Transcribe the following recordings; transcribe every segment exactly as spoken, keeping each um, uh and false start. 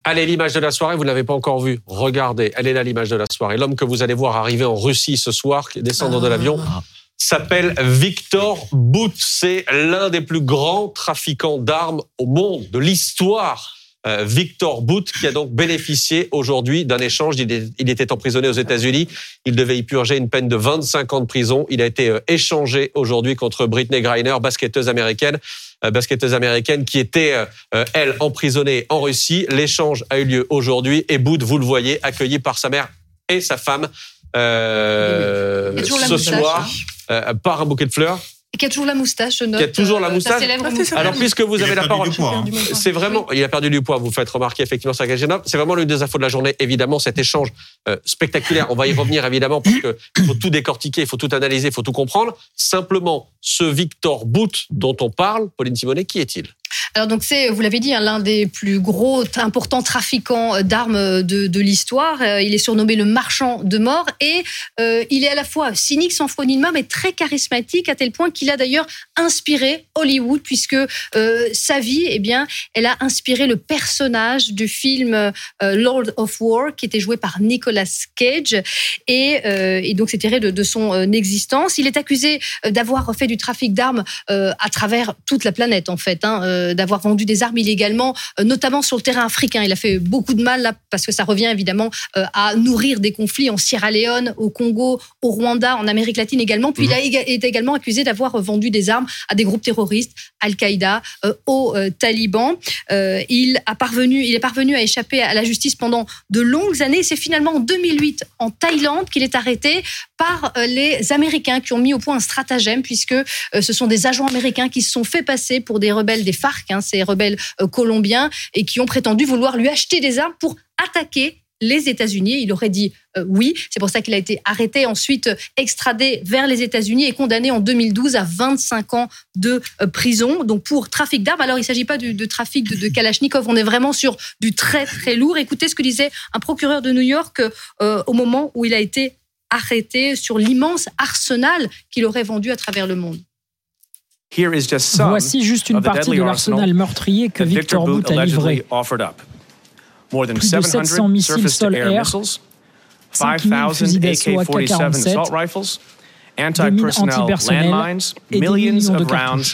Allez, l'image de la soirée, vous ne l'avez pas encore vue. Regardez, elle est là, l'image de la soirée. L'homme que vous allez voir arriver en Russie ce soir, descendre ah. de l'avion, s'appelle Viktor Bout. C'est l'un des plus grands trafiquants d'armes au monde, de l'histoire. Euh, Viktor Bout, qui a donc bénéficié aujourd'hui d'un échange. Il, est, il était emprisonné aux États-Unis. Il devait y purger une peine de vingt-cinq ans de prison. Il a été euh, échangé aujourd'hui contre Brittney Griner, basketteuse américaine, euh, basketteuse américaine qui était, euh, elle, emprisonnée en Russie. L'échange a eu lieu aujourd'hui et Bout, vous le voyez, accueilli par sa mère et sa femme euh, ce soir euh, par un bouquet de fleurs. Et qui a toujours la moustache, je note. Qui a toujours la moustache. Ah, Alors, puisque vous avez la parole, poids, hein. c'est vraiment, il a perdu du poids, vous faites remarquer effectivement ça, Gagena. C'est vraiment l'une des infos de la journée, évidemment, cet échange euh, spectaculaire. On va y revenir, évidemment, parce que il faut tout décortiquer, il faut tout analyser, il faut tout comprendre. Simplement, ce Viktor Bout dont on parle, Pauline Simonet, qui est-il ? Alors donc c'est, vous l'avez dit, hein, l'un des plus gros, importants trafiquants d'armes de, de l'histoire. Euh, il est surnommé le marchand de mort et euh, il est à la fois cynique, sans foi ni loi, mais très charismatique à tel point qu'il a d'ailleurs inspiré Hollywood puisque euh, sa vie, eh bien, elle a inspiré le personnage du film euh, Lord of War qui était joué par Nicolas Cage et, euh, et donc c'est tiré de, de son euh, existence. Il est accusé d'avoir fait du trafic d'armes euh, à travers toute la planète en fait. Hein, euh, d'avoir vendu des armes illégalement, notamment sur le terrain africain. Il a fait beaucoup de mal là, parce que ça revient évidemment à nourrir des conflits en Sierra Leone, au Congo, au Rwanda, en Amérique latine également. Puis mmh. il a été également accusé d'avoir vendu des armes à des groupes terroristes, Al-Qaïda, euh, aux euh, talibans. Euh, il, a parvenu, il est parvenu à échapper à la justice pendant de longues années. C'est finalement en deux mille huit, en Thaïlande, qu'il est arrêté par euh, les Américains qui ont mis au point un stratagème puisque euh, ce sont des agents américains qui se sont fait passer pour des rebelles des FARC, hein, ces rebelles euh, colombiens, et qui ont prétendu vouloir lui acheter des armes pour attaquer les États-Unis. Il aurait dit euh, oui. C'est pour ça qu'il a été arrêté, ensuite extradé vers les États-Unis et condamné en deux mille douze à vingt-cinq ans de euh, prison. Donc pour trafic d'armes. Alors il ne s'agit pas de, de trafic de, de Kalachnikov. On est vraiment sur du très très lourd. Écoutez ce que disait un procureur de New York euh, au moment où il a été arrêté sur l'immense arsenal qu'il aurait vendu à travers le monde. Voici juste une partie de l'arsenal meurtrier que Viktor Bout a livré. Plus de sept cents missiles sol-air, cinq mille fusils d'assaut A K quarante-sept, des mines antipersonnelles et des millions de cartouches.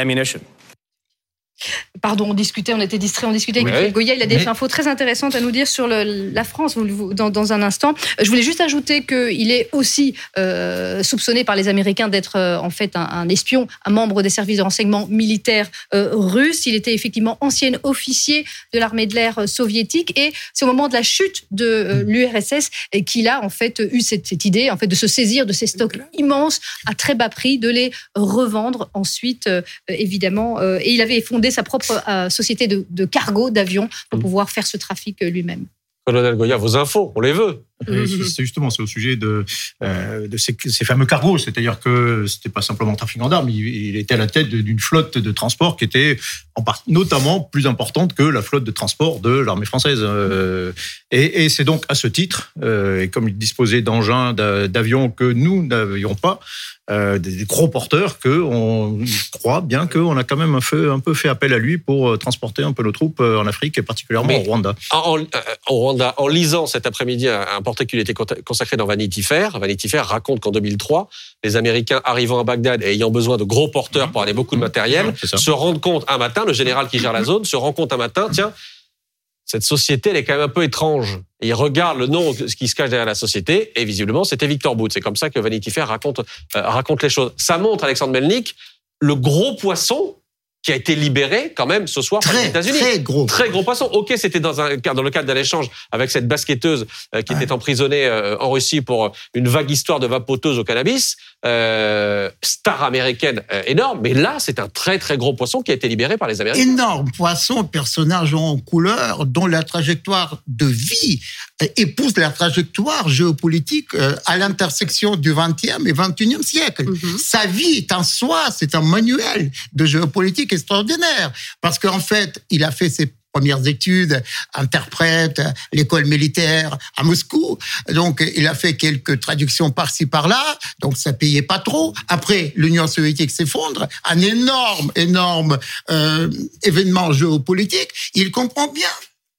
Pardon, on discutait, on était distraits, on discutait avec oui. Goya. Il a des oui. infos très intéressantes à nous dire sur le, la France dans, dans un instant. Je voulais juste ajouter qu'il est aussi euh, soupçonné par les Américains d'être euh, en fait un, un espion, un membre des services de renseignement militaires euh, russes. Il était effectivement ancien officier de l'armée de l'air soviétique et c'est au moment de la chute de euh, l'U R S S qu'il a en fait eu cette, cette idée en fait de se saisir de ces stocks immenses à très bas prix, de les revendre ensuite euh, évidemment. Euh, et il avait fondé sa propre euh, société de, de cargo, d'avions, pour pouvoir faire ce trafic euh, lui-même. Colonel Goya, vos infos, on les veut. Oui, c'est justement, c'est au sujet de, euh, de ces, ces fameux cargos. C'est-à-dire que c'était pas simplement un trafiquant d'armes, il, il était à la tête d'une flotte de transport qui était en part, notamment plus importante que la flotte de transport de l'armée française. Euh, et, et c'est donc à ce titre, euh, et comme il disposait d'engins, d'avions que nous n'avions pas, euh, des gros porteurs, qu'on croit bien qu'on a quand même un peu, un peu fait appel à lui pour transporter un peu nos troupes en Afrique et particulièrement Mais au Rwanda. En, en, au Rwanda, en lisant cet après-midi un, un portrait qui lui était consacré dans Vanity Fair, Vanity Fair raconte qu'en deux mille trois, les Américains arrivant à Bagdad et ayant besoin de gros porteurs pour amener beaucoup de matériel, se rendent compte un matin, le général qui gère la zone se rend compte un matin, tiens, cette société, elle est quand même un peu étrange. Et il regarde le nom qui se cache derrière la société, et visiblement, c'était Viktor Bout. C'est comme ça que Vanity Fair raconte, euh, raconte les choses. Ça montre, Alexandre Melnik, le gros poisson qui a été libéré quand même ce soir très, par les États-Unis. Très gros. Très gros poisson. Ok, c'était dans, un, dans le cadre d'un échange avec cette basketteuse euh, qui ouais. était emprisonnée euh, en Russie pour une vague histoire de vapoteuse au cannabis. Euh, star américaine euh, énorme. Mais là, c'est un très très gros poisson qui a été libéré par les Américains. Énorme poisson, personnage en couleur dont la trajectoire de vie épouse la trajectoire géopolitique à l'intersection du vingtième et vingt et unième siècle. Mm-hmm. Sa vie est en soi, c'est un manuel de géopolitique extraordinaire. Parce qu'en fait, il a fait ses premières études, interprète, l'école militaire à Moscou. Donc, il a fait quelques traductions par-ci, par-là. Donc, ça payait pas trop. Après, l'Union soviétique s'effondre. Un énorme, énorme euh, événement géopolitique. Il comprend bien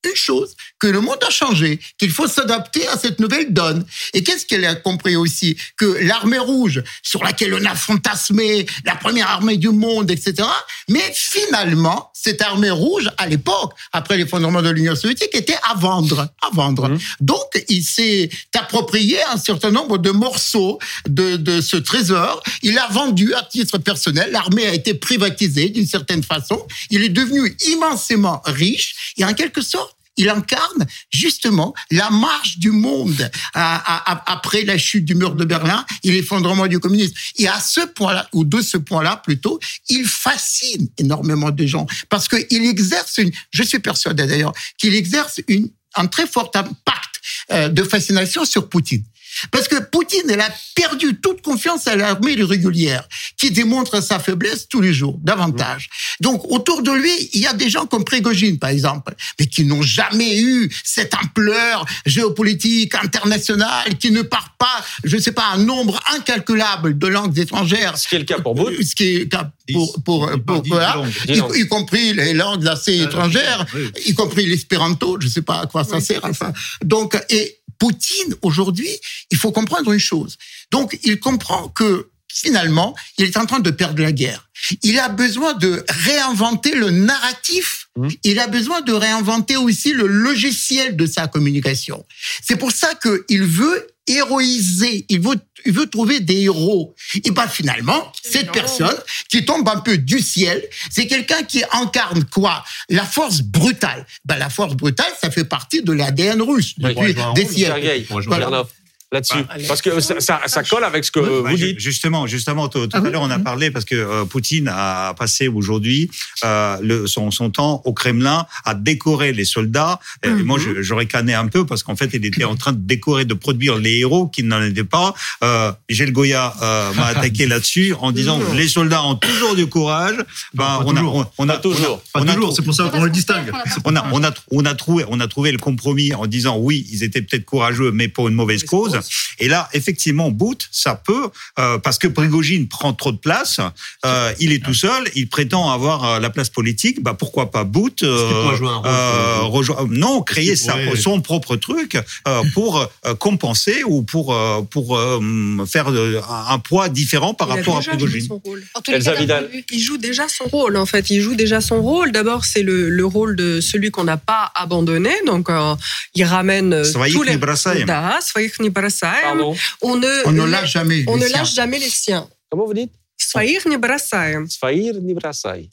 une chose, que le monde a changé, qu'il faut s'adapter à cette nouvelle donne. Et qu'est-ce qu'elle a compris aussi? Que l'armée rouge, sur laquelle on a fantasmé, la première armée du monde, et cetera, mais finalement, cette armée rouge, à l'époque, après l'effondrement de l'Union soviétique, était à vendre, à vendre. Mmh. Donc, il s'est approprié un certain nombre de morceaux de, de ce trésor. Il l'a vendu à titre personnel. L'armée a été privatisée d'une certaine façon. Il est devenu immensément riche et en quelque sorte, il incarne justement la marche du monde à, à, après la chute du mur de Berlin et l'effondrement du communisme. Et à ce point-là, ou de ce point-là plutôt, il fascine énormément de gens parce qu'il exerce une, je suis persuadé d'ailleurs, qu'il exerce une, un très fort impact euh, de fascination sur Poutine. Parce que Poutine, elle a perdu toute confiance à l'armée régulière, qui démontre sa faiblesse tous les jours, davantage. Donc, autour de lui, il y a des gens comme Prigojine, par exemple, mais qui n'ont jamais eu cette ampleur géopolitique internationale, qui ne parlent pas, je ne sais pas, un nombre incalculable de langues étrangères. Ce qui est le cas pour vous. Ce qui est le cas pour, pour, pour, pour voilà, y, y compris les langues assez étrangères, y compris l'espéranto, je ne sais pas à quoi ça sert, enfin. Donc, et Poutine, aujourd'hui, il faut comprendre une chose. Donc, il comprend que, finalement, il est en train de perdre la guerre. Il a besoin de réinventer le narratif. Mmh. Il a besoin de réinventer aussi le logiciel de sa communication. C'est pour ça qu'il veut héroïser, il veut, il veut trouver des héros. Et bien, finalement, cette personne qui tombe un peu du ciel, c'est quelqu'un qui incarne quoi? La force brutale. Ben, la force brutale, ça fait partie de l'A D N russe depuis des siècles. Voilà. Là-dessus, bah, parce que ça, ça, ça colle avec ce que oui, vous bah, dites. Justement, justement, tout, tout ah, à l'heure, on a parlé parce que euh, Poutine a passé aujourd'hui euh, le, son, son temps au Kremlin à décorer les soldats. Et mm-hmm. moi, je, j'aurais canné un peu parce qu'en fait, il était en train de décorer, de produire les héros qui n'en étaient pas. Euh, Gilles Goya euh, m'a attaqué là-dessus en disant que les soldats ont toujours du courage. Ben, on, a, on, on a toujours. On a, pas toujours. C'est pour ça qu'on le distingue. On a, on a, on a trouvé, on a trouvé le compromis en disant oui, ils étaient peut-être courageux, mais pour une mauvaise cause. Et là, effectivement, Bout, ça peut, euh, parce que Prigojine prend trop de place, euh, il est tout seul, il prétend avoir la place politique, bah pourquoi pas Bout euh, euh, rejoindre, non, créer sa, son propre truc euh, pour euh, compenser ou pour euh, pour euh, faire euh, un poids différent par il rapport à Prigojine. Elsa Vidal. Il joue déjà son rôle, en fait. Il joue déjà son rôle. D'abord, c'est le, le rôle de celui qu'on n'a pas abandonné. Donc, euh, il ramène tous les... Да, своих не бросаем. Pardon. On ne, on ne lâche jamais. On ne lâche jamais les siens. Comment vous dites? Своих не бросаем. Своих не бросай.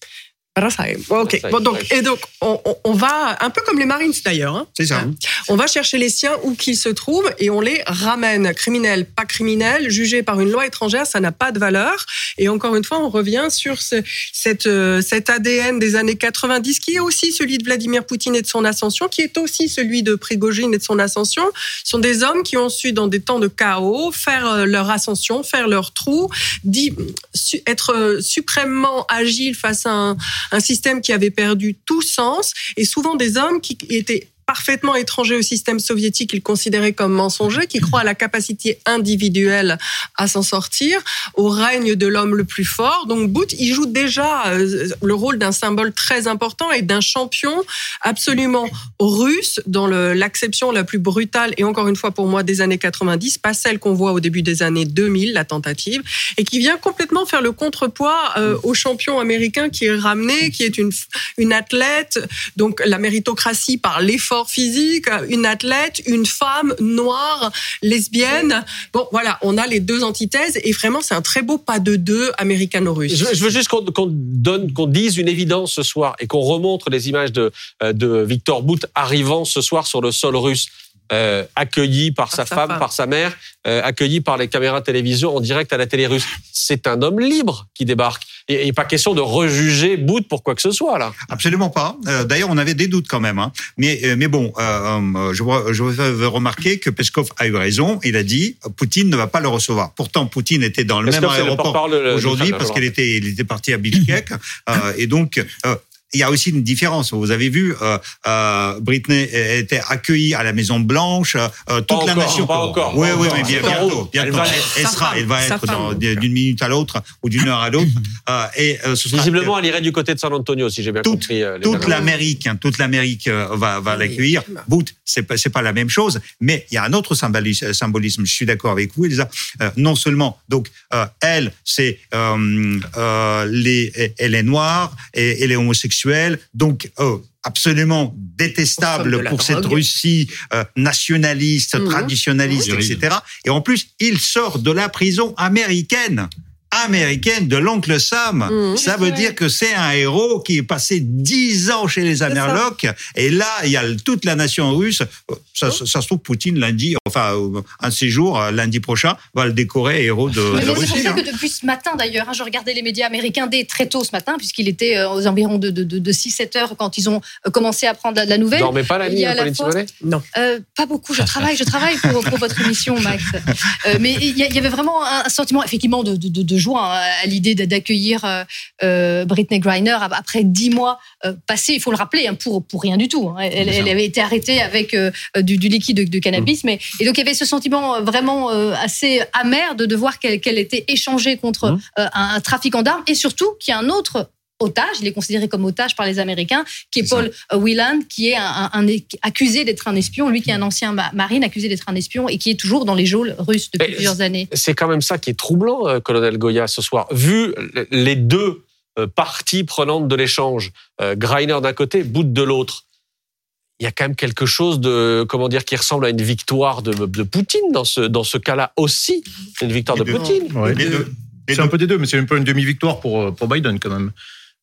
Ok. Bon, donc, et donc, on, on, on va, un peu comme les Marines d'ailleurs, hein, c'est ça. Hein, on va chercher les siens où qu'ils se trouvent et on les ramène. Criminels, pas criminels, jugés par une loi étrangère, ça n'a pas de valeur. Et encore une fois, on revient sur ce, cette, euh, cet A D N des années quatre-vingt-dix, qui est aussi celui de Vladimir Poutine et de son ascension, qui est aussi celui de Prigojine et de son ascension. Ce sont des hommes qui ont su, dans des temps de chaos, faire leur ascension, faire leur trou, dit, su, être suprêmement agile face à un un système qui avait perdu tout sens, et souvent des hommes qui étaient parfaitement étrangers au système soviétique, qu'ils considéraient comme mensonger, qui croient à la capacité individuelle à s'en sortir, au règne de l'homme le plus fort. Donc Bout, il joue déjà le rôle d'un symbole très important et d'un champion absolument russe dans le, l'acception la plus brutale, et encore une fois pour moi des années quatre-vingt-dix, pas celle qu'on voit au début des années deux mille, la tentative, et qui vient complètement faire le contrepoids euh, au champion américain qui est ramené, qui est une, une athlète, donc la méritocratie par l'effort physique, une athlète, une femme noire, lesbienne. Bon, voilà, on a les deux antithèses et vraiment, c'est un très beau pas de deux américano-russe. Je, je veux juste qu'on, qu'on donne, qu'on dise une évidence ce soir et qu'on remontre les images de, de Victor Bout arrivant ce soir sur le sol russe. Euh, accueilli par, par sa, sa femme, femme, par sa mère, euh, accueilli par les caméras de télévision en direct à la télé russe. C'est un homme libre qui débarque. Et, et pas question de rejuger Bout pour quoi que ce soit, là. Absolument pas. Euh, d'ailleurs, on avait des doutes quand même. Hein. Mais, euh, mais bon, euh, je, je veux remarquer que Peskov a eu raison. Il a dit Poutine ne va pas le recevoir. Pourtant, Poutine était dans le Peskov, même aéroport le aujourd'hui le, parce qu'il était, il était parti à Bishkek. euh, et donc... Euh, il y a aussi une différence. Vous avez vu, euh, euh, Britney était accueillie à la Maison Blanche, euh, toute pas la encore, nation. Pas encore. Oui, pas oui, encore. mais bien, bientôt. bientôt. Elle, va, elle sera, elle va être dans, d'une minute à l'autre ou d'une heure à l'autre. euh, et euh, ce sera, visiblement, elle irait du côté de San Antonio, si j'ai bien toute, compris. Euh, toute l'Amérique, hein, toute l'Amérique euh, va, va oui. l'accueillir. Booth, c'est pas, c'est pas la même chose, mais il y a un autre symbolisme. symbolisme je suis d'accord avec vous, Elisa. Euh, non seulement, donc, euh, elle, c'est euh, euh, les, elle est noire et elle est homosexuelle, donc. Euh, absolument détestable pour cette Russie euh, nationaliste, mmh. traditionnaliste, mmh. et cetera. Et en plus, il sort de la prison américaine. américaine de l'oncle Sam. Mmh, ça veut vrai. dire que c'est un héros qui est passé dix ans chez les Amerlocs. Et là, il y a toute la nation russe. Ça, ça, ça se trouve, Poutine, lundi, enfin, un de ces jours, lundi prochain, va le décorer héros de, mais de mais Russie. C'est pour ça que depuis ce matin, d'ailleurs, hein, je regardais les médias américains dès très tôt ce matin, puisqu'il était aux environs de, de, de, de six sept heures quand ils ont commencé à prendre la, la nouvelle. Vous dormez pas la nuit, Pauline Simonet ? Non. Euh, pas beaucoup. Je travaille, je travaille pour, pour votre émission, Max. Euh, mais il y, y avait vraiment un sentiment, effectivement, de, de, de joie à l'idée d'accueillir euh, Britney Griner après dix mois euh, passés, il faut le rappeler, hein, pour, pour rien du tout. Hein. Elle, elle avait été arrêtée avec euh, du, du liquide de, de cannabis. Mmh. Mais, et donc, il y avait ce sentiment vraiment euh, assez amer de, de voir qu'elle, qu'elle était échangée contre mmh. euh, un, un trafiquant d'armes et surtout qu'il y a un autre otage, il est considéré comme otage par les Américains, qui est, est Paul ça. Whelan, qui est un, un, un, accusé d'être un espion, lui qui est un ancien marine, accusé d'être un espion et qui est toujours dans les geôles russes depuis et plusieurs années. C'est quand même ça qui est troublant, euh, colonel Goya, ce soir. Vu les deux euh, parties prenantes de l'échange, euh, Greiner d'un côté, Booth de l'autre, il y a quand même quelque chose de, comment dire, qui ressemble à une victoire de, de Poutine dans ce, dans ce cas-là aussi. C'est une victoire les de deux. Poutine. Ouais, les deux. C'est un peu des deux, mais c'est un peu une demi-victoire pour, pour Biden quand même.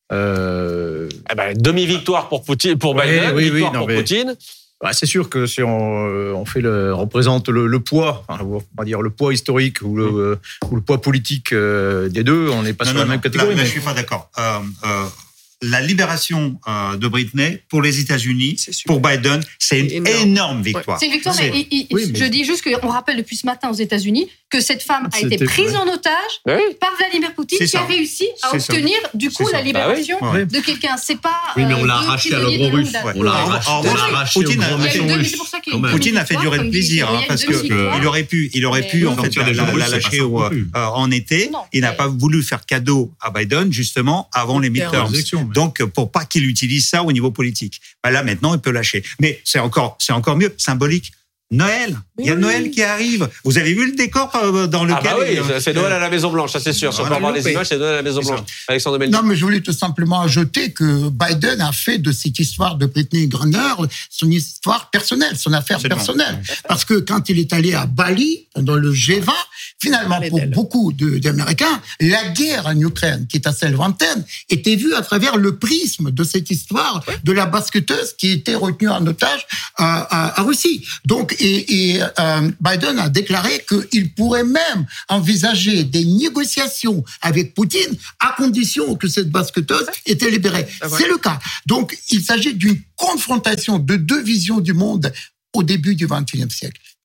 Euh... Eh ben, demi-victoire pour Poutine, pour ouais, Biden, oui, victoire oui, non, pour mais... Poutine. Bah, c'est sûr que si on, on fait le, représente le, le poids, enfin, on va dire le poids historique ou le, mmh. ou le poids politique des deux, on n'est pas non, sur non, la même catégorie. Là, mais... là, je suis pas d'accord. Euh, euh, la libération euh, de Britney pour les États-Unis, pour Biden, c'est une énorme, énorme victoire. Ouais. C'est une victoire, c'est... mais, il, oui, mais je dis juste qu'on rappelle depuis ce matin aux États-Unis que cette femme a C'était été prise vrai. en otage oui. par Vladimir Poutine, c'est qui ça. a réussi à c'est obtenir ça. du coup c'est la ça. libération bah oui. ouais. de quelqu'un. C'est pas. Oui, mais on l'a arraché à l'ogre russe. On l'a arraché au grand méchant russe. Poutine a fait durer le plaisir, parce que il aurait pu, il aurait pu en fait la lâcher en été. Il n'a pas voulu faire cadeau à Biden justement avant les midterms. Donc, pour pas qu'il utilise ça au niveau politique. Ben là, maintenant, il peut lâcher. Mais c'est encore, c'est encore mieux, symbolique. Noël, il y a Noël qui arrive. Vous avez vu le décor dans lequel... Ah bah oui, euh, c'est Noël à la Maison-Blanche, ça c'est sûr. Si on peut voir les images, c'est Noël à la Maison-Blanche. Alexandre Melny. Non, mais je voulais tout simplement ajouter que Biden a fait de cette histoire de Britney Griner son histoire personnelle, son affaire c'est personnelle. Bon. Parce que quand il est allé à Bali, dans le G vingt, finalement, pour beaucoup de, d'Américains, la guerre en Ukraine, qui est à celle vingtaine, était vue à travers le prisme de cette histoire de la basketteuse qui était retenue en otage à, à, à Russie. Donc, Et, et euh, Biden a déclaré qu'il pourrait même envisager des négociations avec Poutine à condition que cette basketteuse était libérée. C'est le cas. Donc, il s'agit d'une confrontation de deux visions du monde au début du vingt et unième siècle.